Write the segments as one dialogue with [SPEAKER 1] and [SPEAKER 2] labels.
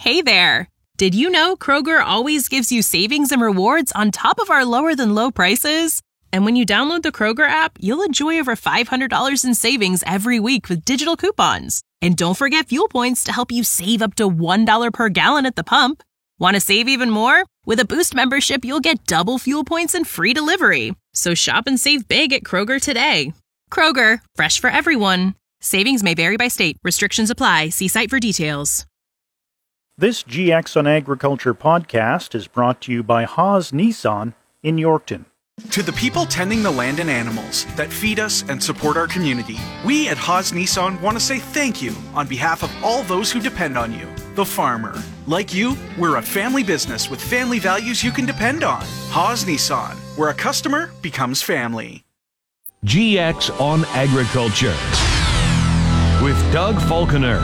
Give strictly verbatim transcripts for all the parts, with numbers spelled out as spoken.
[SPEAKER 1] Hey there! Did you know Kroger always gives you savings and rewards on top of our lower-than-low prices? And when you download the Kroger app, you'll enjoy over five hundred dollars in savings every week with digital coupons. And don't forget fuel points to help you save up to one dollar per gallon at the pump. Want to save even more? With a Boost membership, you'll get double fuel points and free delivery. So shop and save big at Kroger today. Kroger, fresh for everyone. Savings may vary by state. Restrictions apply. See site for details.
[SPEAKER 2] This G X on Agriculture podcast is brought to you by Haas Nissan in Yorkton.
[SPEAKER 3] To the people tending the land and animals that feed us and support our community, we at Haas Nissan want to say thank you on behalf of all those who depend on you, the farmer. Like you, we're a family business with family values you can depend on. Haas Nissan, where a customer becomes family.
[SPEAKER 4] G X on Agriculture with Doug Falconer.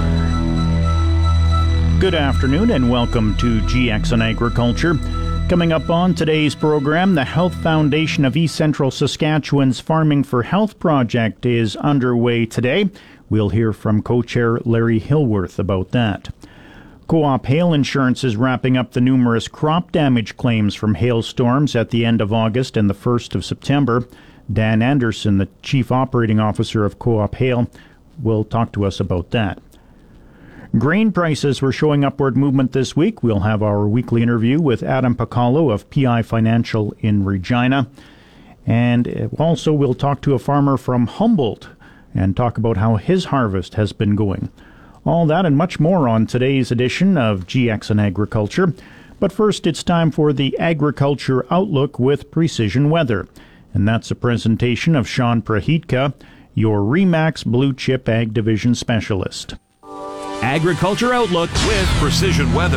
[SPEAKER 2] Good afternoon and welcome to G X on Agriculture. Coming up on today's program, the Health Foundation of East Central Saskatchewan's Farming for Health project is underway today. We'll hear from co-chair Larry Hillworth about that. Co-op Hail Insurance is wrapping up the numerous crop damage claims from hailstorms at the end of August and the first of September. Dan Anderson, the Chief Operating Officer of Co-op Hail, will talk to us about that. Grain prices were showing upward movement this week. We'll have our weekly interview with Adam Pacallo of P I Financial in Regina. And also we'll talk to a farmer from Humboldt and talk about how his harvest has been going. All that and much more on today's edition of G X on Agriculture. But first, it's time for the Agriculture Outlook with Precision Weather. And that's a presentation of Sean Prahitka, your RE/MAX Blue Chip Ag Division Specialist.
[SPEAKER 4] Agriculture Outlook with Precision Weather.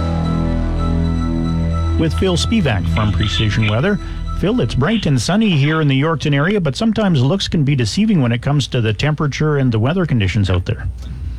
[SPEAKER 2] With Phil Spivak from Precision Weather. Phil, it's bright and sunny here in the Yorkton area, but sometimes looks can be deceiving when it comes to the temperature and the weather conditions out there.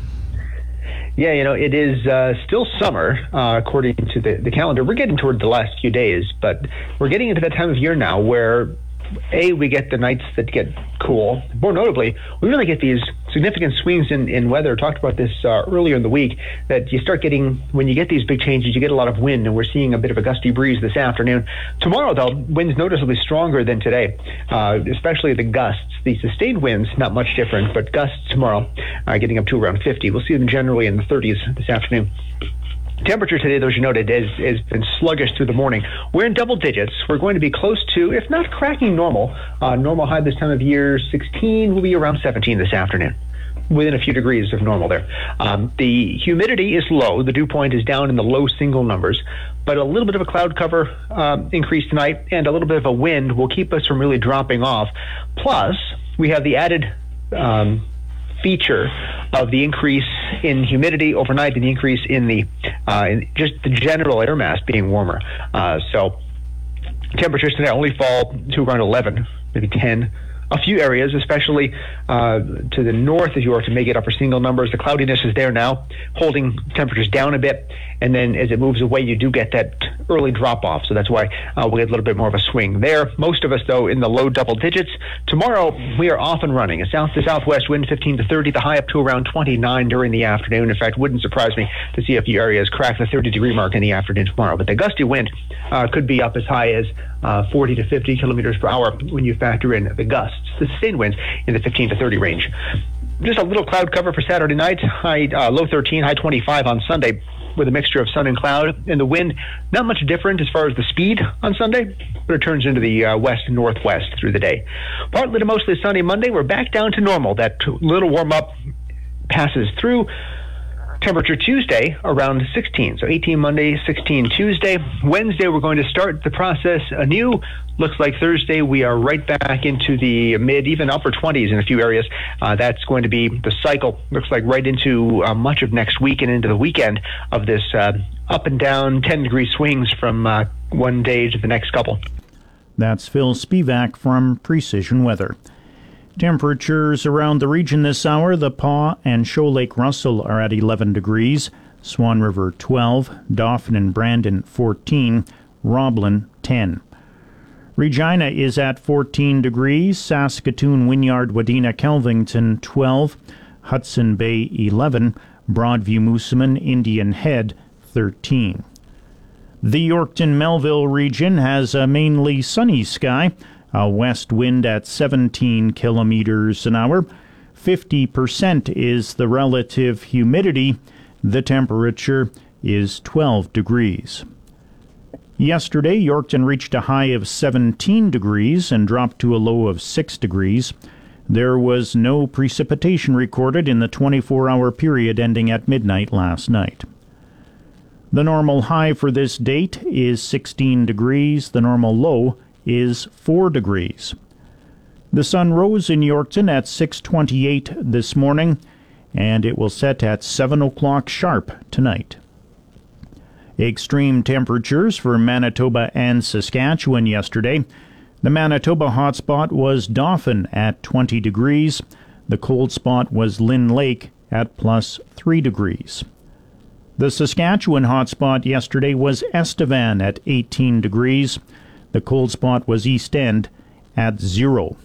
[SPEAKER 5] Yeah, you know, it is uh, still summer, uh, according to the, the calendar. We're getting toward the last few days, but we're getting into that time of year now where, A, we get the nights that get cool. More notably, we really get these significant swings in, in weather. I talked about this uh, earlier in the week, that you start getting, when you get these big changes, you get a lot of wind, and we're seeing a bit of a gusty breeze this afternoon. Tomorrow, though, winds noticeably stronger than today, uh, especially the gusts. The sustained winds, not much different, but gusts tomorrow uh, getting up to around fifty. We'll see them generally in the thirties this afternoon. Temperature today, though, as you noted, has, has been sluggish through the morning. We're in double digits. We're going to be close to, if not cracking normal. Uh, normal high this time of year, sixteen, will be around seventeen this afternoon, within a few degrees of normal there. Um, the humidity is low. The dew point is down in the low single numbers, but a little bit of a cloud cover um, increase tonight and a little bit of a wind will keep us from really dropping off. Plus, we have the added um, feature of the increase in humidity overnight and the increase in the uh, in just the general air mass being warmer. Uh, so temperatures today only fall to around eleven, maybe ten. A few areas, especially uh, to the north, as you are to make it upper single numbers. The cloudiness is there now, holding temperatures down a bit. And then as it moves away, you do get that early drop off. So that's why uh, we'll get a little bit more of a swing there. Most of us, though, in the low double digits. Tomorrow, we are off and running. A south to southwest wind, fifteen to thirty, the high up to around twenty-nine during the afternoon. In fact, wouldn't surprise me to see a few areas crack the thirty degree mark in the afternoon tomorrow. But the gusty wind uh, could be up as high as uh, forty to fifty kilometers per hour when you factor in the gusts. The sustained winds in the fifteen to thirty range. Just a little cloud cover for Saturday night. High uh, low thirteen, high twenty-five on Sunday, with a mixture of sun and cloud. And the wind, not much different as far as the speed on Sunday, but it turns into the uh, west and northwest through the day. Partly to mostly sunny Monday. We're back down to normal. That little warm up passes through. Temperature Tuesday around sixteen. So eighteen Monday, sixteen Tuesday. Wednesday, we're going to start the process anew. Looks like Thursday, we are right back into the mid, even upper twenties in a few areas. Uh, that's going to be the cycle. Looks like right into uh, much of next week and into the weekend of this uh, up and down ten degree swings from uh, one day to the next couple.
[SPEAKER 2] That's Phil Spivak from Precision Weather. Temperatures around the region this hour, the Paw and Shoal Lake Russell are at eleven degrees, Swan River twelve, Dauphin and Brandon fourteen, Roblin ten. Regina is at fourteen degrees, Saskatoon, Wynyard, Wadena, Kelvington twelve, Hudson Bay eleven, Broadview, Moosomin, Indian Head thirteen. The Yorkton-Melville region has a mainly sunny sky, a west wind at seventeen kilometers an hour. fifty percent is the relative humidity. The temperature is twelve degrees. Yesterday, Yorkton reached a high of seventeen degrees and dropped to a low of six degrees. There was no precipitation recorded in the twenty-four hour period ending at midnight last night. The normal high for this date is sixteen degrees. The normal low is four degrees. The sun rose in Yorkton at six twenty-eight this morning, and it will set at seven o'clock sharp tonight. Extreme temperatures for Manitoba and Saskatchewan yesterday. The Manitoba hotspot was Dauphin at twenty degrees. The cold spot was Lynn Lake at plus three degrees. The Saskatchewan hotspot yesterday was Estevan at eighteen degrees. The cold spot was East End at zero.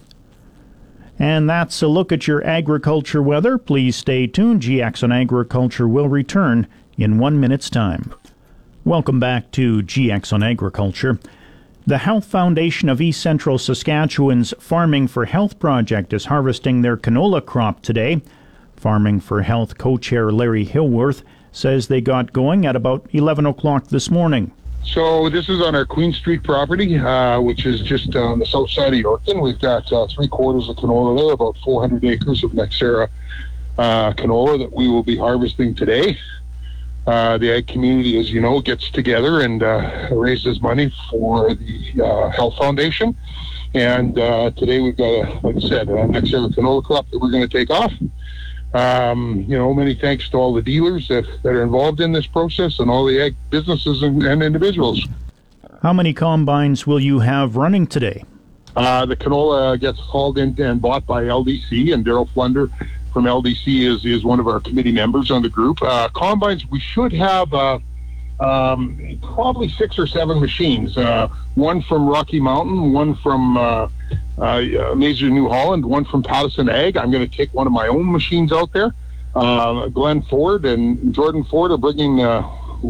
[SPEAKER 2] And that's a look at your agriculture weather. Please stay tuned. G X on Agriculture will return in one minute's time. Welcome back to G X on Agriculture. The Health Foundation of East Central Saskatchewan's Farming for Health project is harvesting their canola crop today. Farming for Health co-chair Larry Hillworth says they got going at about eleven o'clock this morning.
[SPEAKER 6] So this is on our Queen Street property, uh, which is just on the south side of Yorkton. We've got uh, three quarters of canola there, about four hundred acres of Nexera uh, canola that we will be harvesting today. Uh, the ag community, as you know, gets together and uh, raises money for the uh, Health Foundation. And uh, today we've got, a, like I said, a Nexera canola crop that we're going to take off. Um, you know, many thanks to all the dealers that, that are involved in this process and all the ag businesses and, and individuals.
[SPEAKER 2] How many combines will you have running today?
[SPEAKER 6] Uh, the canola gets hauled in and bought by L D C, and Daryl Flunder from L D C is, is one of our committee members on the group. Uh, combines, we should have uh, um, probably six or seven machines. Uh, one from Rocky Mountain, one from uh, uh, Major New Holland, one from Pattison Ag. I'm going to take one of my own machines out there. Uh, Glenn Ford and Jordan Ford are bringing uh,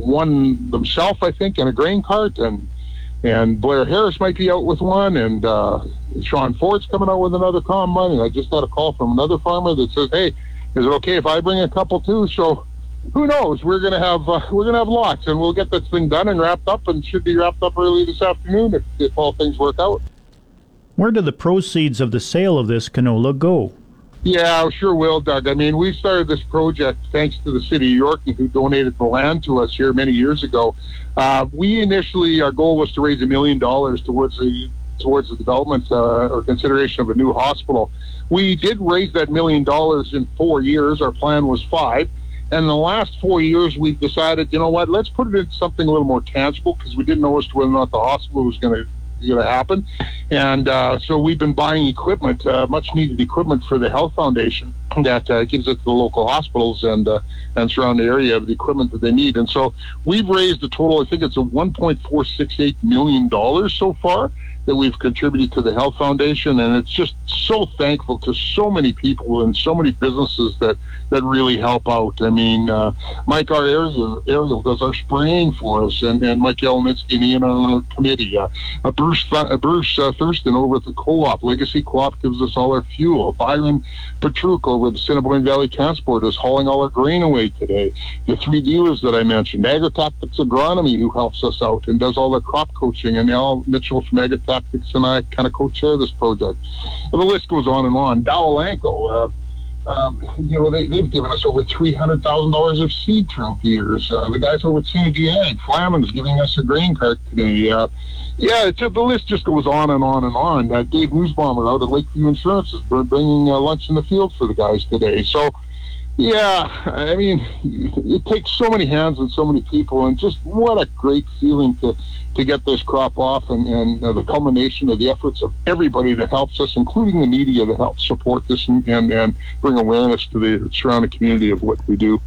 [SPEAKER 6] one themselves, I think, in a grain cart, and and Blair Harris might be out with one, and uh, Sean Ford's coming out with another combine. And I just got a call from another farmer that says, "Hey, is it okay if I bring a couple too?" So who knows? We're gonna have uh, we're gonna have lots, and we'll get this thing done and wrapped up, and should be wrapped up early this afternoon if, if all things work out.
[SPEAKER 2] Where do the proceeds of the sale of this canola go?
[SPEAKER 6] Yeah, sure will, Doug. I mean, we started this project thanks to the city of Yorkton, who donated the land to us here many years ago. Uh, we initially, our goal was to raise a million dollars towards the towards the development uh, or consideration of a new hospital. We did raise that million dollars in four years. Our plan was five. And in the last four years, we've decided, you know what, let's put it into something a little more tangible, because we didn't know as to whether or not the hospital was going to going to happen. And uh, so we've been buying equipment, uh, much needed equipment for the Health Foundation that uh, gives it to the local hospitals and uh, and surrounding area of the equipment that they need. And so we've raised a total, I think it's a one point four six eight million dollars so far that we've contributed to the Health Foundation, and it's just so thankful to so many people and so many businesses that, that really help out. I mean, uh, Mike, our Ariel, Ariel does our spraying for us, and, and Mike Yelnitsky and Ian on our committee. Uh, uh, Bruce uh, Bruce uh, Thurston over at the Co-op, Legacy Co-op gives us all our fuel. Byron Petruk over at the Cinnabon Valley Transport is hauling all our grain away today. The three dealers that I mentioned, Agritactics Agronomy, who helps us out and does all the crop coaching, and Al Mitchell from Agritactics and I kind of co-chair this project. And the list goes on and on. Dow Alanco, uh, um, you know, they, they've given us over three hundred thousand dollars of seed throughout the years. Uh, the guys over at Synergy Ag, Flaman's giving us a grain cart today. Uh, yeah, it's, uh, the list just goes on and on and on. Uh, Dave Newsbaumer out at Lakeview Insurance is bringing uh, lunch in the field for the guys today. So, yeah, I mean, it takes so many hands and so many people, and just what a great feeling to to get this crop off, and, and uh, the culmination of the efforts of everybody that helps us, including the media that helps support this and, and, and bring awareness to the surrounding community of what we do.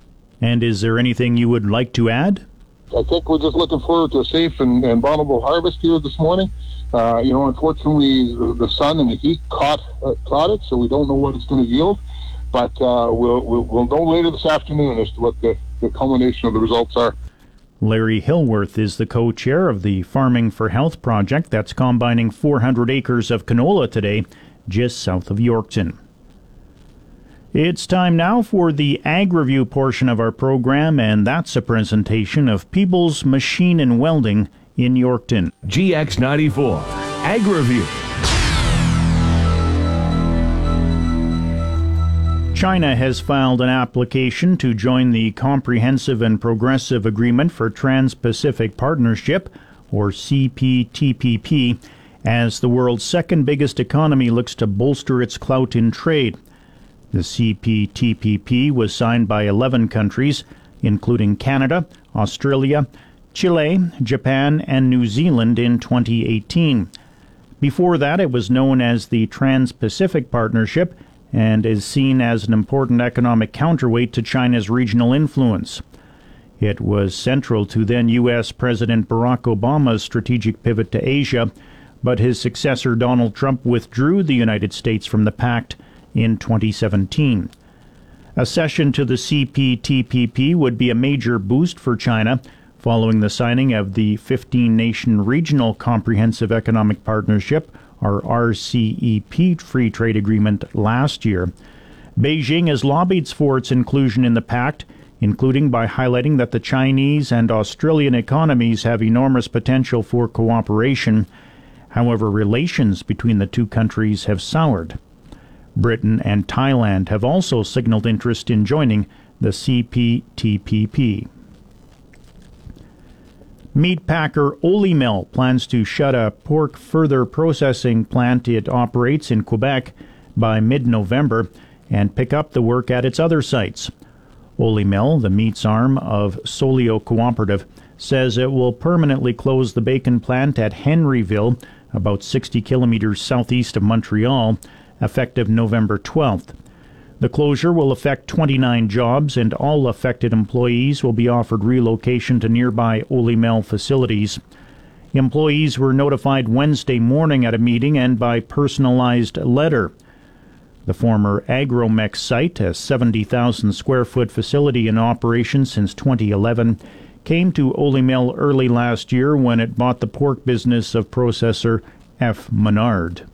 [SPEAKER 2] And is there anything you would like to add?
[SPEAKER 6] I think we're just looking forward to a safe and, and bountiful harvest here this morning. Uh, you know, unfortunately, the, the sun and the heat caught, uh, caught it, so we don't know what it's going to yield. But uh, we'll, we'll we'll know later this afternoon as to what the, the culmination of the results are.
[SPEAKER 2] Larry Hillworth is the co-chair of the Farming for Health project that's combining four hundred acres of canola today, just south of Yorkton. It's time now for the Ag Review portion of our program, and that's a presentation of Peebles Machine and Welding in Yorkton.
[SPEAKER 4] G X ninety-four, Ag Review.
[SPEAKER 2] China has filed an application to join the Comprehensive and Progressive Agreement for Trans-Pacific Partnership, or C P T P P, as the world's second biggest economy looks to bolster its clout in trade. The C P T P P was signed by eleven countries, including Canada, Australia, Chile, Japan, and New Zealand in twenty eighteen. Before that, it was known as the Trans-Pacific Partnership and is seen as an important economic counterweight to China's regional influence. It was central to then U S President Barack Obama's strategic pivot to Asia, but his successor Donald Trump withdrew the United States from the pact in twenty seventeen. Accession to the C P T P P would be a major boost for China following the signing of the fifteen-nation Regional Comprehensive Economic Partnership, or R C E P, free trade agreement last year. Beijing has lobbied for its inclusion in the pact, including by highlighting that the Chinese and Australian economies have enormous potential for cooperation. However, relations between the two countries have soured. Britain and Thailand have also signaled interest in joining the C P T P P. Meat packer Olymel plans to shut a pork further processing plant it operates in Quebec by mid-November and pick up the work at its other sites. Olymel, the meats arm of Solio Cooperative, says it will permanently close the bacon plant at Henryville, about sixty kilometers southeast of Montreal, effective November twelfth. The closure will affect twenty-nine jobs, and all affected employees will be offered relocation to nearby Olymel facilities. Employees were notified Wednesday morning at a meeting and by personalized letter. The former Agromex site, a seventy thousand square foot facility in operation since twenty eleven, came to Olymel early last year when it bought the pork business of processor F. Menard.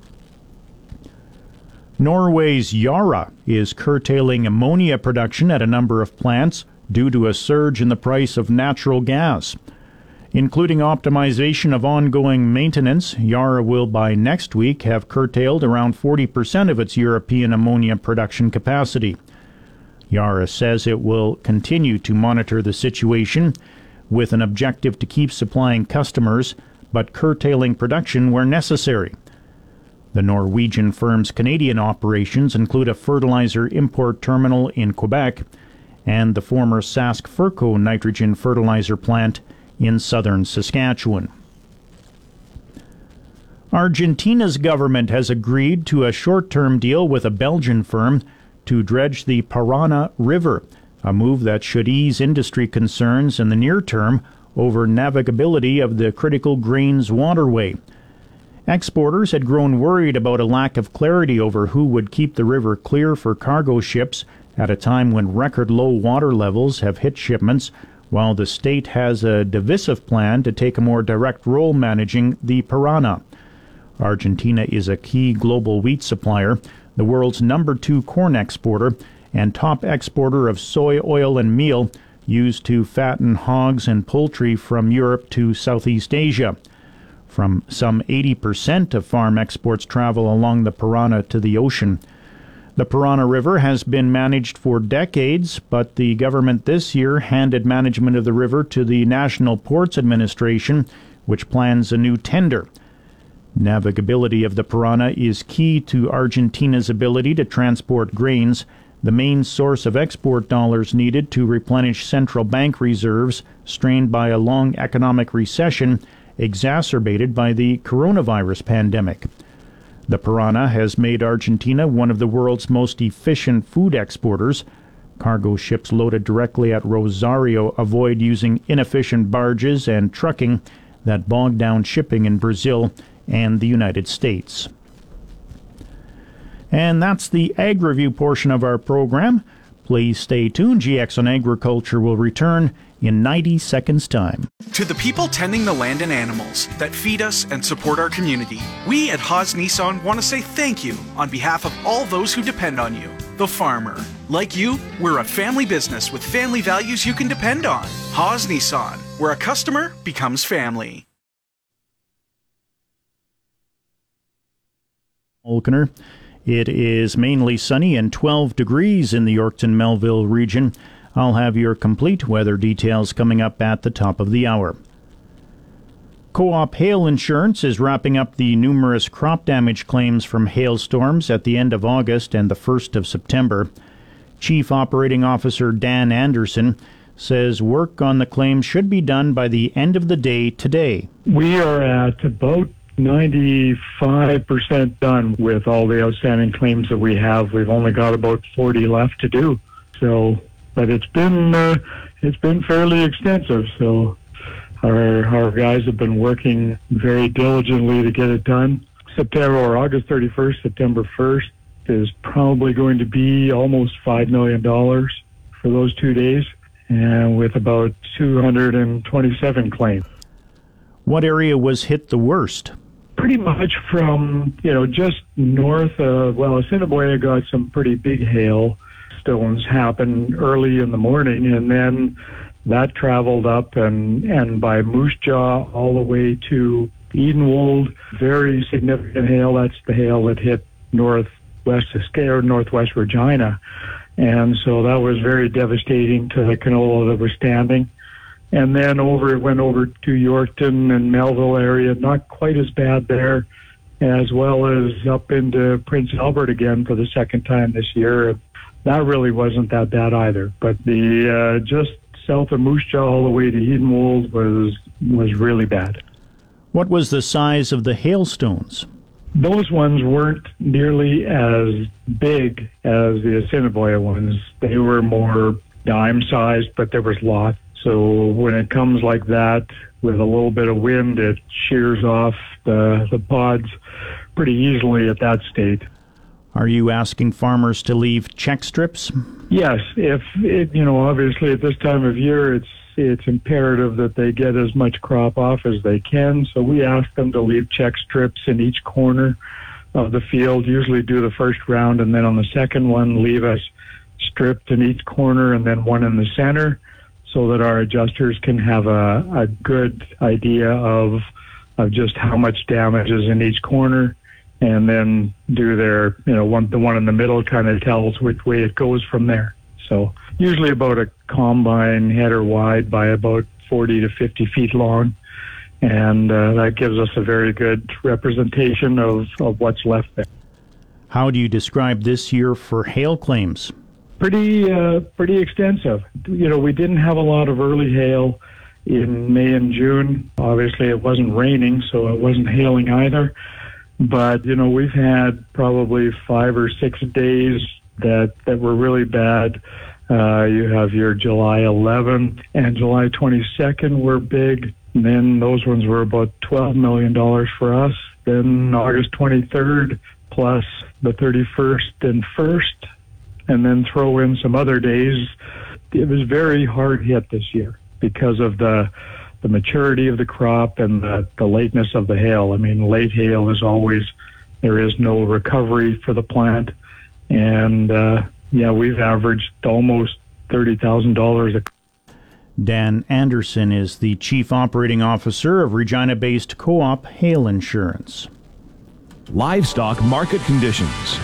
[SPEAKER 2] Norway's Yara is curtailing ammonia production at a number of plants due to a surge in the price of natural gas. Including optimization of ongoing maintenance, Yara will by next week have curtailed around forty percent of its European ammonia production capacity. Yara says it will continue to monitor the situation with an objective to keep supplying customers but curtailing production where necessary. The Norwegian firm's Canadian operations include a fertilizer import terminal in Quebec and the former Sask Furco nitrogen fertilizer plant in southern Saskatchewan. Argentina's government has agreed to a short-term deal with a Belgian firm to dredge the Parana River, a move that should ease industry concerns in the near term over navigability of the critical grains waterway. Exporters had grown worried about a lack of clarity over who would keep the river clear for cargo ships at a time when record low water levels have hit shipments, while the state has a divisive plan to take a more direct role managing the Parana. Argentina is a key global wheat supplier, the world's number two corn exporter, and top exporter of soy oil and meal used to fatten hogs and poultry from Europe to Southeast Asia. From some eighty percent of farm exports travel along the Parana to the ocean. The Parana River has been managed for decades, but the government this year handed management of the river to the National Ports Administration, which plans a new tender. Navigability of the Parana is key to Argentina's ability to transport grains, the main source of export dollars needed to replenish central bank reserves strained by a long economic recession exacerbated by the coronavirus pandemic. The Parana has made Argentina one of the world's most efficient food exporters. Cargo ships loaded directly at Rosario avoid using inefficient barges and trucking that bog down shipping in Brazil and the United States. And that's the Ag Review portion of our program. Please stay tuned. G X on Agriculture will return in ninety seconds time.
[SPEAKER 3] To the people tending the land and animals that feed us and support our community, we at Haas Nissan want to say thank you on behalf of all those who depend on you, the farmer. Like you, we're a family business with family values you can depend on. Haas Nissan, where a customer becomes family.
[SPEAKER 2] Olkener. It is mainly sunny and twelve degrees in the Yorkton-Melville region. I'll have your complete weather details coming up at the top of the hour. Co-op Hail Insurance is wrapping up the numerous crop damage claims from hailstorms at the end of August and the first of September. Chief Operating Officer Dan Anderson says work on the claims should be done by the end of the day today.
[SPEAKER 7] We are at about ninety-five percent done with all the outstanding claims that we have. We've only got about forty left to do. So, but it's been uh, it's been fairly extensive. So our our guys have been working very diligently to get it done. September or August thirty-first, September first is probably going to be almost five million dollars for those two days, and with about two hundred twenty-seven claims.
[SPEAKER 2] What area was hit the worst?
[SPEAKER 7] Pretty much from, you know, just north of, well, Assiniboia got some pretty big hail. Stones happened early in the morning, and then that traveled up and, and by Moose Jaw all the way to Edenwold. Very significant hail. That's the hail that hit northwest or northwest Regina. And so that was very devastating to the canola that was standing. And then over it went over to Yorkton and Melville area, not quite as bad there, as well as up into Prince Albert again for the second time this year. That really wasn't that bad either. But the uh, just south of Moose Jaw all the way to Edenwold was was really bad.
[SPEAKER 2] What was the size of the hailstones?
[SPEAKER 7] Those ones weren't nearly as big as the Assiniboia ones. They were more dime-sized, but there was lots. So when it comes like that, with a little bit of wind, it shears off the, the pods pretty easily at that state.
[SPEAKER 2] Are you asking farmers to leave check strips?
[SPEAKER 7] Yes. If it, you know, obviously at this time of year, it's it's imperative that they get as much crop off as they can. So we ask them to leave check strips in each corner of the field. Usually do the first round, and then on the second one, leave us stripped in each corner and then one in the center, so that our adjusters can have a, a good idea of of just how much damage is in each corner, and then do their, you know, one the one in the middle kind of tells which way it goes from there. So usually about a combine header wide by about forty to fifty feet long, and uh, that gives us a very good representation of, of what's left there.
[SPEAKER 2] How do you describe this year for hail claims?
[SPEAKER 7] Pretty, uh, pretty extensive. You know, we didn't have a lot of early hail in May and June. Obviously, it wasn't raining, so it wasn't hailing either. But, you know, we've had probably five or six days that, that were really bad. Uh, you have your July eleventh and July twenty-second were big. And then those ones were about twelve million dollars for us. Then August twenty-third plus the thirty-first and first. And then throw in some other days. It was very hard hit this year because of the the maturity of the crop and the, the lateness of the hail. I mean, late hail is always, there is no recovery for the plant. And, uh, yeah, we've averaged almost thirty thousand dollars a
[SPEAKER 2] Dan Anderson is the Chief Operating Officer of Regina-based Co-op Hail Insurance.
[SPEAKER 4] Livestock market conditions.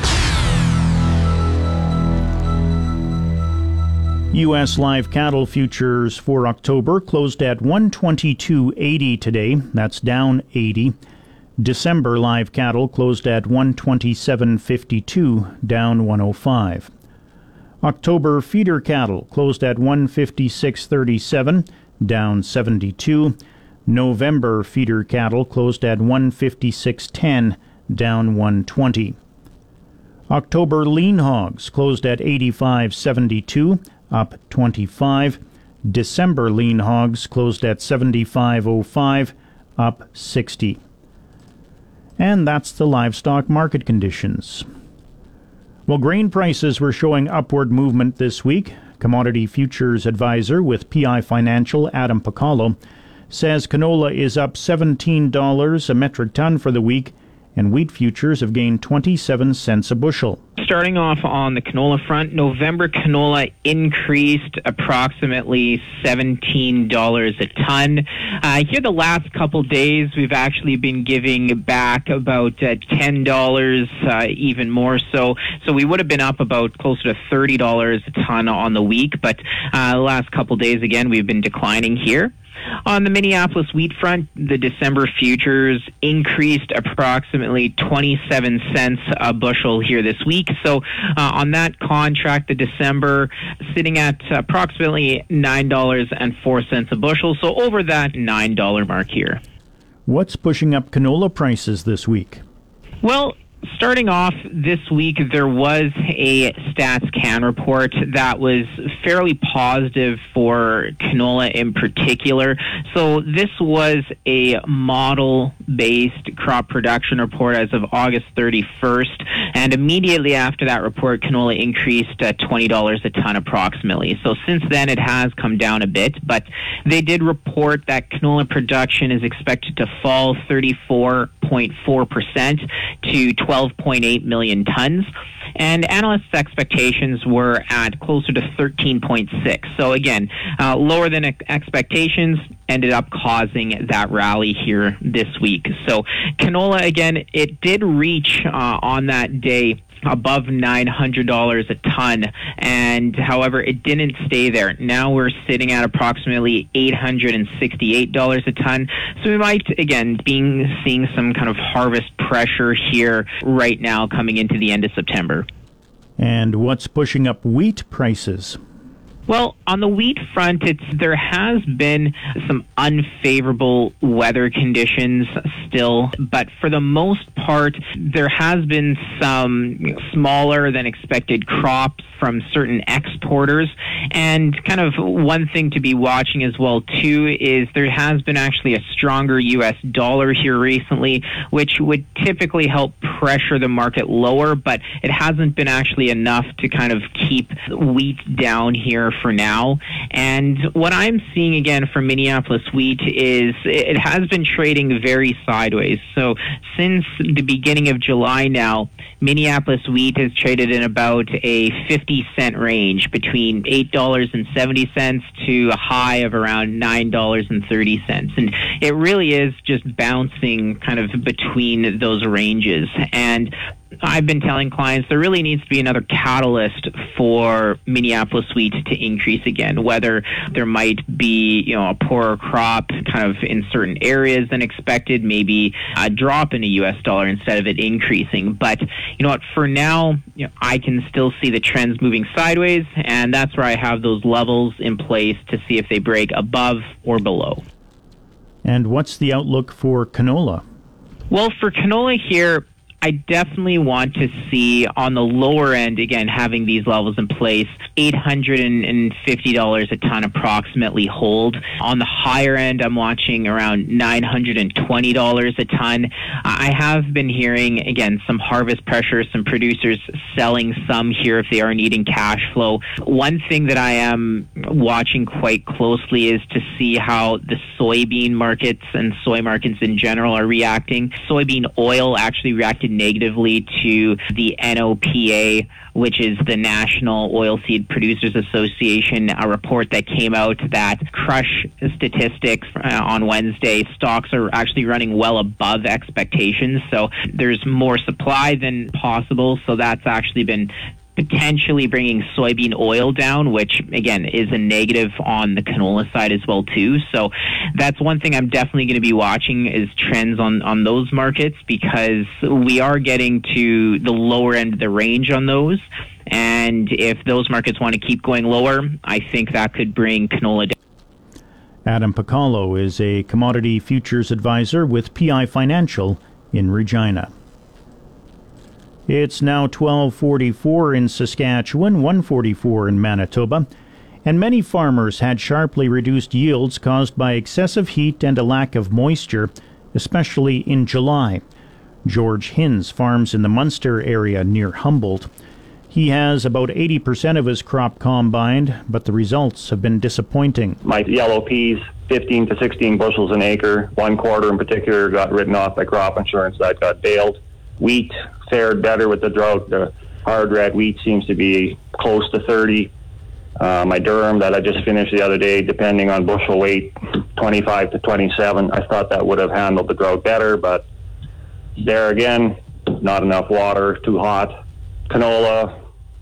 [SPEAKER 2] U S live cattle futures for October closed at one twenty-two eighty today. That's down eighty. December live cattle closed at one twenty-seven fifty-two, down one oh five. October feeder cattle closed at one fifty-six thirty-seven, down seventy-two. November feeder cattle closed at one fifty-six ten, down one twenty. October lean hogs closed at eighty-five seventy-two, up twenty-five. December lean hogs closed at seventy-five oh five, up sixty. And that's the livestock market conditions. Well, grain prices were showing upward movement this week. Commodity Futures Advisor with P I Financial, Adam Pacallo, says canola is up seventeen dollars a metric ton for the week, and wheat futures have gained twenty-seven cents a bushel.
[SPEAKER 8] Starting off on the canola front, November canola increased approximately seventeen dollars a ton. Uh, here the last couple days, we've actually been giving back about uh, ten dollars, uh, even more so. So we would have been up about closer to thirty dollars a ton on the week, but uh, the last couple days, again, we've been declining here. On the Minneapolis wheat front, the December futures increased approximately twenty-seven cents a bushel here this week. So uh, on that contract, the December sitting at approximately nine dollars and four cents a bushel. So over that nine dollar mark here.
[SPEAKER 2] What's pushing up canola prices this week?
[SPEAKER 8] Well, starting off this week, there was a StatsCan report that was fairly positive for canola in particular. So this was a model-based crop production report as of August thirty-first, and immediately after that report, canola increased uh, twenty dollars a ton approximately. So since then, it has come down a bit, but they did report that canola production is expected to fall thirty-four point four percent to twelve point eight million tons, and analysts' expectations were at closer to thirteen point six. So again, uh, lower than ex- expectations, ended up causing that rally here this week. So canola, again, it did reach uh, on that day above nine hundred dollars a ton, and however, it didn't stay there. Now we're sitting at approximately eight hundred sixty-eight dollars a ton. So we might, again, be seeing some kind of harvest pressure here right now coming into the end of September.
[SPEAKER 2] And what's pushing up wheat prices?
[SPEAKER 8] Well, on the wheat front, it's there has been some unfavorable weather conditions still, but for the most part, there has been some smaller than expected crops from certain exporters. And kind of one thing to be watching as well, too, is there has been actually a stronger U S dollar here recently, which would typically help pressure the market lower, but it hasn't been actually enough to kind of keep wheat down here for now. And what I'm seeing again from Minneapolis wheat is it has been trading very sideways. So since the beginning of July now, Minneapolis wheat has traded in about a fifty cent range between eight dollars and seventy cents to a high of around nine dollars and thirty cents. And it really is just bouncing kind of between those ranges. And I've been telling clients there really needs to be another catalyst for Minneapolis wheat to increase again, whether there might be, you know, a poorer crop kind of in certain areas than expected, maybe a drop in the U S dollar instead of it increasing. But you know what, for now, you know, I can still see the trends moving sideways, and that's where I have those levels in place to see if they break above or below.
[SPEAKER 2] And what's the outlook for canola?
[SPEAKER 8] Well, for canola here, I definitely want to see on the lower end, again, having these levels in place, eight hundred fifty dollars a ton approximately hold. On the higher end, I'm watching around nine hundred twenty dollars a ton. I have been hearing, again, some harvest pressure, some producers selling some here if they are needing cash flow. One thing that I am watching quite closely is to see how the soybean markets and soy markets in general are reacting. Soybean oil actually reacted negatively to the N O P A, which is the National Oilseed Producers Association, a report that came out that crush statistics uh, on Wednesday, stocks are actually running well above expectations. So there's more supply than possible. So that's actually been potentially bringing soybean oil down, which again is a negative on the canola side as well too. So that's one thing I'm definitely going to be watching is trends on on those markets, because we are getting to the lower end of the range on those, and if those markets want to keep going lower, I think that could bring canola down.
[SPEAKER 2] Adam Pacallo is a commodity futures advisor with P I Financial in Regina. It's now twelve forty-four in Saskatchewan, one forty-four in Manitoba, and many farmers had sharply reduced yields caused by excessive heat and a lack of moisture, especially in July. George Hinz farms in the Munster area near Humboldt. He has about eighty percent of his crop combined, but the results have been disappointing.
[SPEAKER 9] My yellow peas, fifteen to sixteen bushels an acre. One quarter in particular got written off by crop insurance. That got baled. Wheat fared better with the drought. The hard red wheat seems to be close to thirty. Uh, my durum that I just finished the other day, depending on bushel weight, twenty-five to twenty-seven. I thought that would have handled the drought better, but there again, not enough water, too hot. Canola,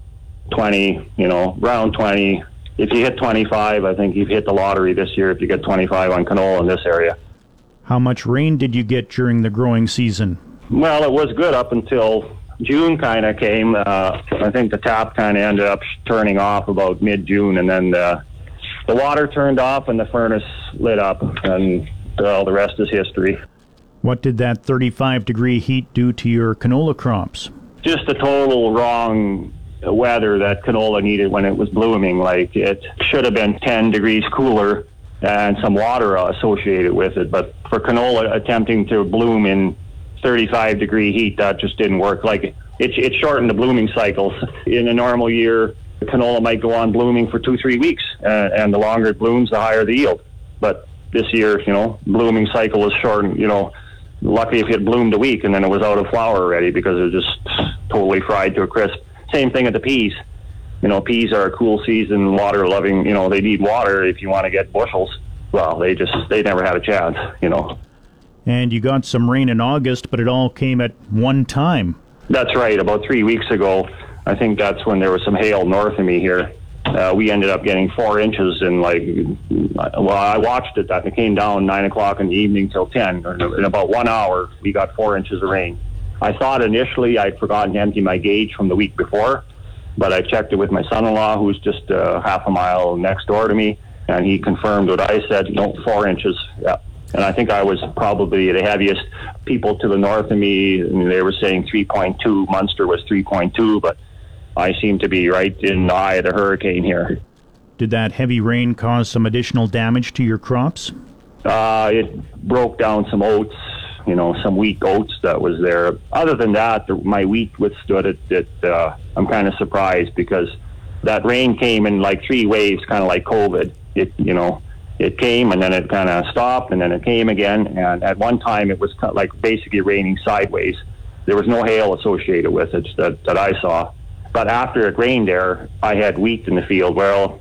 [SPEAKER 9] twenty, you know, around twenty. If you hit twenty-five, I think you've hit the lottery this year if you get twenty-five on canola in this area.
[SPEAKER 2] How much rain did you get during the growing season?
[SPEAKER 9] Well, it was good up until June kind of came. Uh, I think the tap kind of ended up turning off about mid-June, and then the, the water turned off and the furnace lit up, and all the rest is history.
[SPEAKER 2] What did that thirty-five degree heat do to your canola crops?
[SPEAKER 9] Just the total wrong weather that canola needed when it was blooming. Like, it should have been ten degrees cooler and some water associated with it. But for canola attempting to bloom in thirty-five degree heat, that just didn't work. Like, it, it shortened the blooming cycles. In a normal year, canola might go on blooming for two, three weeks. Uh, and the longer it blooms, the higher the yield. But this year, you know, blooming cycle was shortened, you know. Lucky if it bloomed a week and then it was out of flower already because it was just totally fried to a crisp. Same thing with the peas. You know, peas are a cool season, water loving, you know, they need water if you want to get bushels. Well, they just, they never had a chance, you know.
[SPEAKER 2] And you got some rain in August, but it all came at one time.
[SPEAKER 9] That's right. About three weeks ago, I think that's when there was some hail north of me here. Uh, we ended up getting four inches in like, well, I watched it. That it came down nine o'clock in the evening till ten. In about one hour, we got four inches of rain. I thought initially I'd forgotten to empty my gauge from the week before, but I checked it with my son-in-law, who's just uh, half a mile next door to me, and he confirmed what I said. No, four inches. Yeah. And I think I was probably the heaviest. People to the north of me, and they were saying three point two. Munster was three point two, but I seem to be right in the eye of the hurricane here.
[SPEAKER 2] Did that heavy rain cause some additional damage to your crops?
[SPEAKER 9] Uh, it broke down some oats, you know, some weak oats that was there. Other than that, the, my wheat withstood it. it uh, I'm kind of surprised because that rain came in like three waves, kind of like COVID. It, you know, it came and then it kind of stopped and then it came again. And at one time it was like basically raining sideways. There was no hail associated with it that, that I saw. But after it rained there, I had wheat in the field. Well,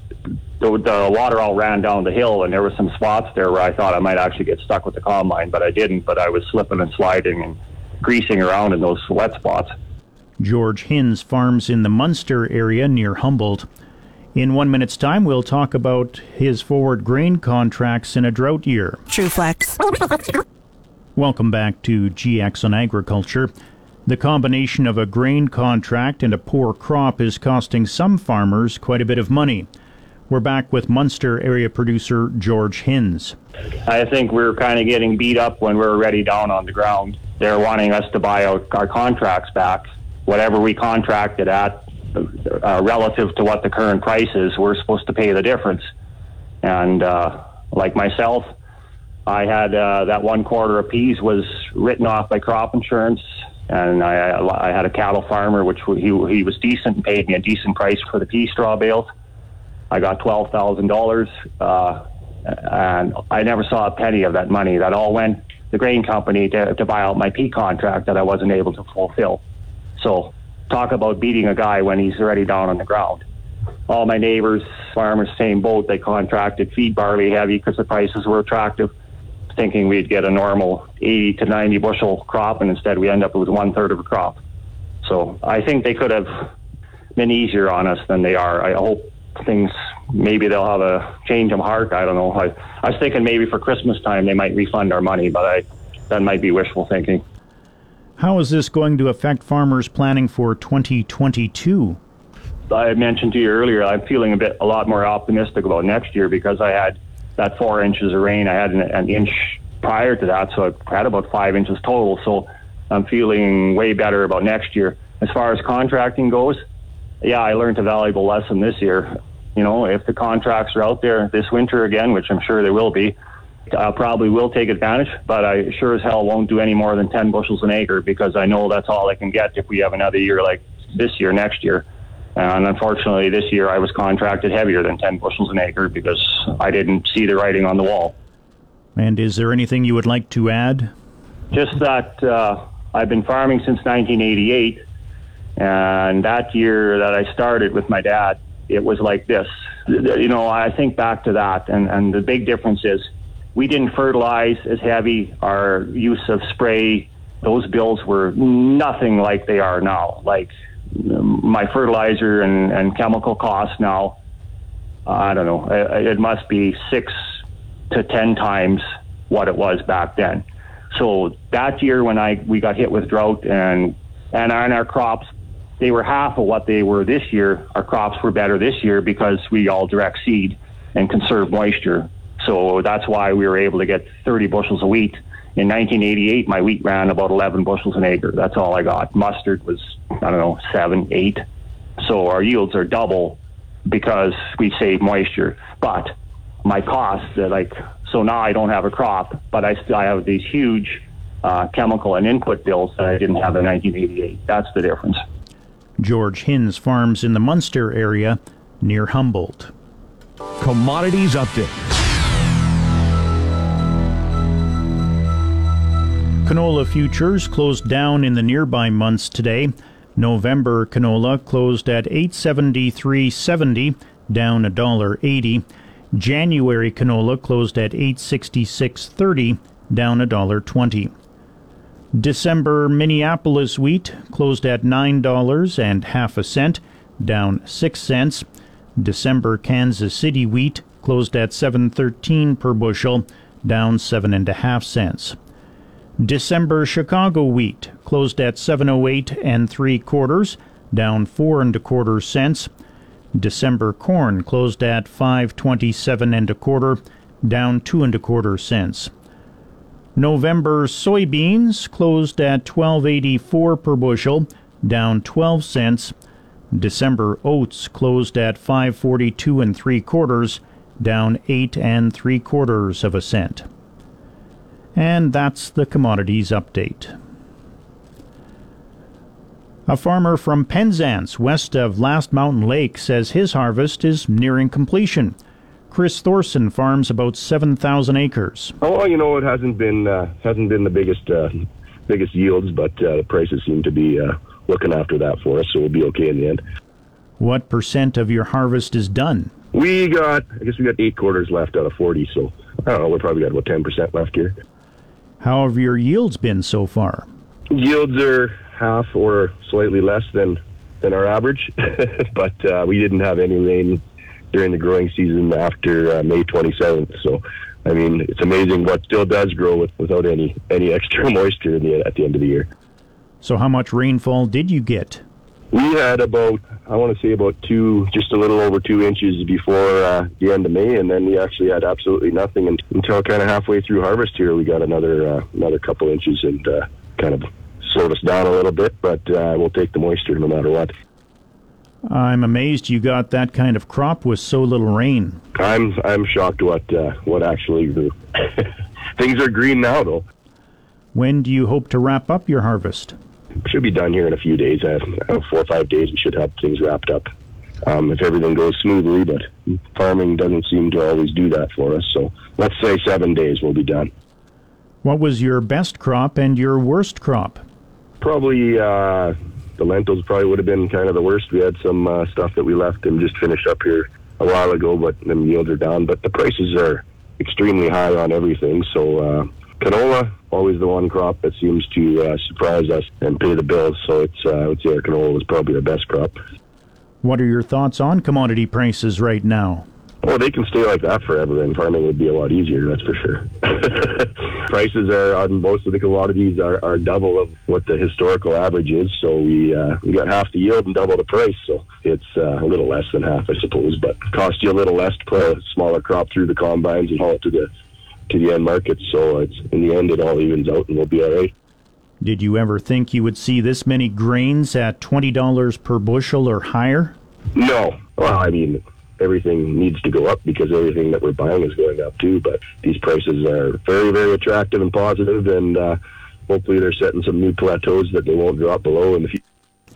[SPEAKER 9] the, the water all ran down the hill, and there were some spots there where I thought I might actually get stuck with the combine, but I didn't. But I was slipping and sliding and greasing around in those wet spots.
[SPEAKER 2] George Hinz farms in the Munster area near Humboldt. In one minute's time, we'll talk about his forward grain contracts in a drought year.
[SPEAKER 10] TrueFlex.
[SPEAKER 2] Welcome back to G X on Agriculture. The combination of a grain contract and a poor crop is costing some farmers quite a bit of money. We're back with Munster area producer George Hinz.
[SPEAKER 9] I think we're kind of getting beat up when we're already down on the ground. They're wanting us to buy out our contracts back. Whatever we contracted at, uh, relative to what the current price is, we're supposed to pay the difference. And uh, like myself, I had uh, that one quarter of peas was written off by crop insurance. And I, I had a cattle farmer, which he, he was decent and paid me a decent price for the pea straw bales. I got twelve thousand dollars, uh, and I never saw a penny of that money. That all went to the grain company to, to buy out my pea contract that I wasn't able to fulfill. So talk about beating a guy when he's already down on the ground. All my neighbors, farmers, same boat. They contracted feed barley heavy because the prices were attractive, thinking we'd get a normal eighty to ninety bushel crop, and instead we end up with one third of a crop. So I think they could have been easier on us than they are. I hope things, maybe they'll have a change of heart. I don't know. I, I was thinking maybe for Christmas time they might refund our money, but I, that might be wishful thinking.
[SPEAKER 2] How is this going to affect farmers planning for twenty twenty-two?
[SPEAKER 9] I mentioned to you earlier, I'm feeling a bit, a lot more optimistic about next year because I had that four inches of rain. I had an, an inch prior to that, so I had about five inches total. So I'm feeling way better about next year. As far as contracting goes, yeah, I learned a valuable lesson this year. You know, if the contracts are out there this winter again, which I'm sure they will be, I probably will take advantage, but I sure as hell won't do any more than ten bushels an acre because I know that's all I can get if we have another year like this year, next year. And unfortunately, this year I was contracted heavier than ten bushels an acre because I didn't see the writing on the wall.
[SPEAKER 2] And is there anything you would like to add?
[SPEAKER 9] Just that uh, I've been farming since nineteen eighty-eight, and that year that I started with my dad, it was like this. You know, I think back to that, and, and the big difference is we didn't fertilize as heavy. Our use of spray, those bills were nothing like they are now. Like my fertilizer and, and chemical costs now, I don't know, it, it must be six to ten times what it was back then. So that year when I we got hit with drought and and on our crops, they were half of what they were this year. Our crops were better this year because we all direct seed and conserve moisture. So that's why we were able to get thirty bushels of wheat. In nineteen eighty-eight, my wheat ran about eleven bushels an acre. That's all I got. Mustard was, I don't know, seven, eight. So our yields are double because we save moisture. But my costs, are like, so now I don't have a crop, but I still I have these huge uh, chemical and input bills that I didn't have in nineteen eighty-eight. That's the difference.
[SPEAKER 2] George Hinz farms in the Munster area near Humboldt.
[SPEAKER 4] Commodities Update.
[SPEAKER 2] Canola futures closed down in the nearby months today. November canola closed at eight seventy-three seventy, down one dollar eighty. January canola closed at eight sixty-six thirty, down one dollar twenty. December Minneapolis wheat closed at nine dollars and half a cent, down six cents. December Kansas City wheat closed at seven thirteen per bushel, down seven and a half cents. December Chicago wheat closed at seven oh eight and three quarters, down four and a quarter cents. December corn closed at five twenty-seven and a quarter, down two and a quarter cents. November soybeans closed at twelve eighty-four per bushel, down twelve cents. December oats closed at five forty-two and three quarters, down eight and three quarters of a cent. And that's the commodities update. A farmer from Penzance, west of Last Mountain Lake, says his harvest is nearing completion. Chris Thorson farms about seven thousand acres.
[SPEAKER 11] Oh, well, you know, it hasn't been uh, hasn't been the biggest uh, biggest yields, but uh, the prices seem to be uh, looking after that for us, so we'll be okay in the end.
[SPEAKER 2] What percent of your harvest is done?
[SPEAKER 11] We got, I guess we got eight quarters left out of forty, so I don't know, we probably got about ten percent left here.
[SPEAKER 2] How have your yields been so far?
[SPEAKER 11] Yields are half or slightly less than, than our average, but uh, we didn't have any rain during the growing season after uh, May twenty-seventh. So, I mean, it's amazing what still does grow with, without any, any extra moisture in the, at the end of the year.
[SPEAKER 2] So how much rainfall did you get?
[SPEAKER 11] We had about, I want to say about two, just a little over two inches before uh, the end of May, and then we actually had absolutely nothing and, until kind of halfway through harvest here. We got another uh, another couple inches and uh, kind of slowed us down a little bit, but uh, we'll take the moisture no matter what.
[SPEAKER 2] I'm amazed you got that kind of crop with so little rain.
[SPEAKER 11] I'm I'm shocked what uh, what actually grew. Things are green now, though.
[SPEAKER 2] When do you hope to wrap up your harvest?
[SPEAKER 11] Should be done here in a few days. Uh, four or five days, we should have things wrapped up. Um, if everything goes smoothly, but farming doesn't seem to always do that for us. So let's say seven days we'll be done.
[SPEAKER 2] What was your best crop and your worst crop?
[SPEAKER 11] Probably uh, the lentils probably would have been kind of the worst. We had some uh, stuff that we left and just finished up here a while ago, but the yields are down. But the prices are extremely high on everything. So uh, canola, always the one crop that seems to uh, surprise us and pay the bills. So it's uh, I would say our canola was probably our best crop.
[SPEAKER 2] What are your thoughts on commodity prices right now?
[SPEAKER 11] Well, they can stay like that forever, and farming would be a lot easier, that's for sure. Prices are on most of the commodities are, are double of what the historical average is, so we uh, we got half the yield and double the price, so it's uh, a little less than half, I suppose, but it costs you a little less to put a smaller crop through the combines and haul it to the to the end market, so it's in the end it all evens out and we'll be all right.
[SPEAKER 2] Did you ever think you would see this many grains at twenty dollars per bushel or higher?
[SPEAKER 11] No. Well, I mean, everything needs to go up because everything that we're buying is going up too, but these prices are very, very attractive and positive, and uh, hopefully they're setting some new plateaus that they won't drop below in the future.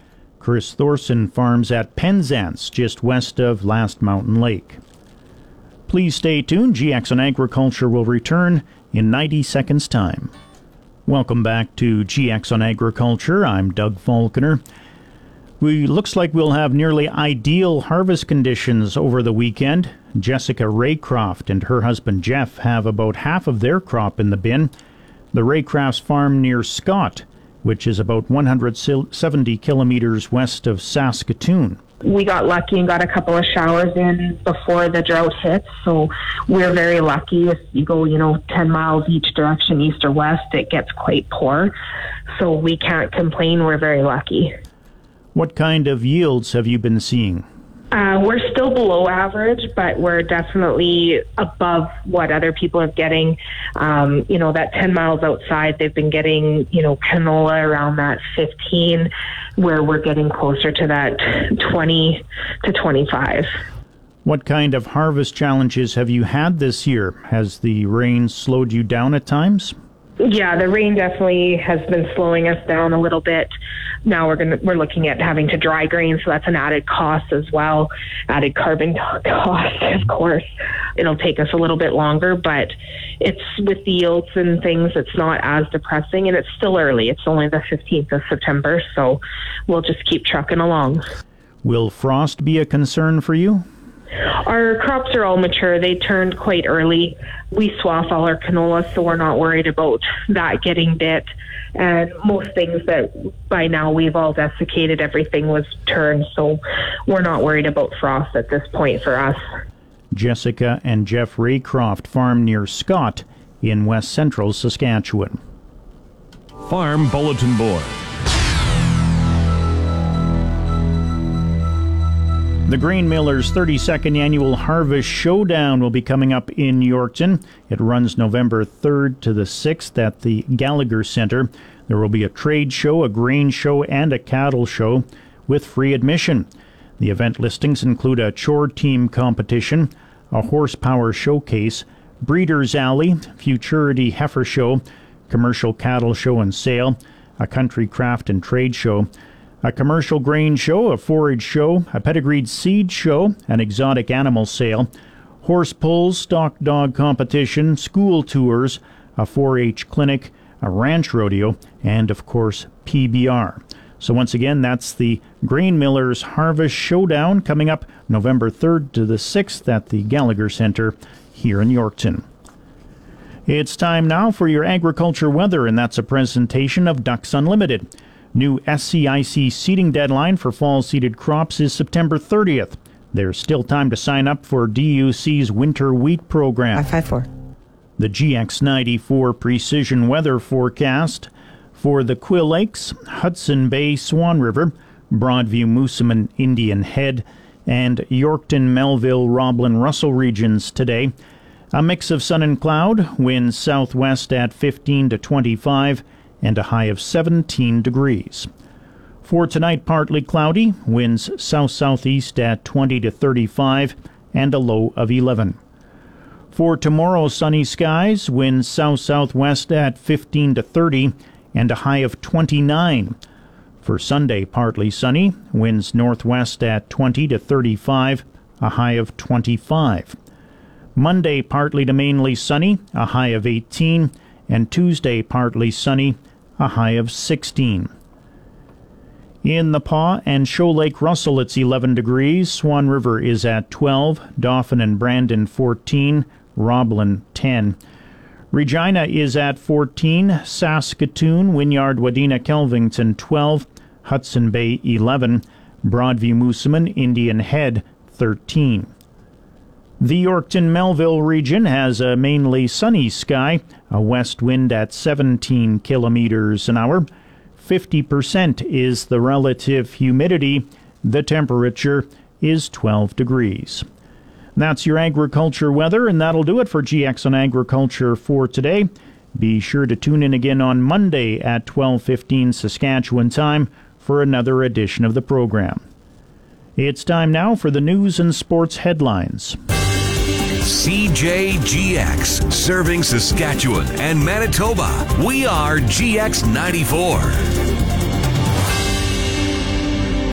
[SPEAKER 2] Chris Thorson farms at Penzance, just west of Last Mountain Lake. Please stay tuned. G X on Agriculture will return in ninety seconds' time. Welcome back to G X on Agriculture. I'm Doug Falconer. We looks like we'll have nearly ideal harvest conditions over the weekend. Jessica Raycroft and her husband Jeff have about half of their crop in the bin. The Raycrofts farm near Scott, which is about one hundred seventy kilometers west of Saskatoon.
[SPEAKER 12] We got lucky and got a couple of showers in before the drought hit, so we're very lucky. If you go, you know, ten miles each direction, east or west, it gets quite poor. So we can't complain. We're very lucky.
[SPEAKER 2] What kind of yields have you been seeing?
[SPEAKER 12] Uh, we're still below average, but we're definitely above what other people are getting. Um, you know, that ten miles outside, they've been getting, you know, canola around that fifteen, where we're getting closer to that twenty to twenty-five.
[SPEAKER 2] What kind of harvest challenges have you had this year? Has the rain slowed you down at times?
[SPEAKER 12] Yeah, the rain definitely has been slowing us down a little bit. Now we're gonna we're looking at having to dry grain, so that's an added cost as well, added carbon cost, of course. It'll take us a little bit longer, but it's with the yields and things, it's not as depressing, and it's still early. It's only the fifteenth of September, so we'll just keep trucking along.
[SPEAKER 2] Will frost be a concern for you?
[SPEAKER 12] Our crops are all mature. They turned quite early. We swath all our canola, so we're not worried about that getting bit. And most things that by now we've all desiccated, everything was turned, so we're not worried about frost at this point for us.
[SPEAKER 2] Jessica and Jeff Raycroft farm near Scott in west central Saskatchewan.
[SPEAKER 4] Farm Bulletin Board.
[SPEAKER 2] The Grain Millers' thirty-second Annual Harvest Showdown will be coming up in Yorkton. It runs November third to the sixth at the Gallagher Centre. There will be a trade show, a grain show, and a cattle show with free admission. The event listings include a chore team competition, a horsepower showcase, breeder's alley, futurity heifer show, commercial cattle show and sale, a country craft and trade show, a commercial grain show, a forage show, a pedigreed seed show, an exotic animal sale, horse pulls, stock dog competition, school tours, a four H clinic, a ranch rodeo, and, of course, P B R. So once again, that's the Grain Millers Harvest Showdown coming up November third to the sixth at the Gallagher Centre here in Yorkton. It's time now for your agriculture weather, and that's a presentation of Ducks Unlimited. New S C I C seeding deadline for fall-seeded crops is September thirtieth. There's still time to sign up for D U C's winter wheat program.
[SPEAKER 10] five five four.
[SPEAKER 2] The G X ninety-four precision weather forecast for the Quill Lakes, Hudson Bay, Swan River, Broadview, Moosomin, Indian Head, and Yorkton, Melville, Roblin, Russell regions today. A mix of sun and cloud, winds southwest at fifteen to twenty-five, and a high of seventeen degrees. For tonight, partly cloudy, winds south-southeast at twenty to thirty-five, and a low of eleven. For tomorrow, sunny skies, winds south-southwest at fifteen to thirty, and a high of twenty-nine. For Sunday, partly sunny, winds northwest at twenty to thirty-five, a high of twenty-five. Monday, partly to mainly sunny, a high of eighteen, and Tuesday, partly sunny, a high of sixteen. In the Paw and Show Lake Russell, it's eleven degrees. Swan River is at twelve. Dauphin and Brandon, fourteen. Roblin, ten. Regina is at fourteen. Saskatoon, Wynyard, Wadena, Kelvington, twelve. Hudson Bay, eleven. Broadview, Moosomin, Indian Head, thirteen. The Yorkton-Melville region has a mainly sunny sky, a west wind at seventeen kilometers an hour. fifty percent is the relative humidity. The temperature is twelve degrees. That's your agriculture weather, and that'll do it for G X on Agriculture for today. Be sure to tune in again on Monday at twelve fifteen Saskatchewan time for another edition of the program. It's time now for the news and sports headlines.
[SPEAKER 4] C J G X, serving Saskatchewan and Manitoba. We are G X ninety-four.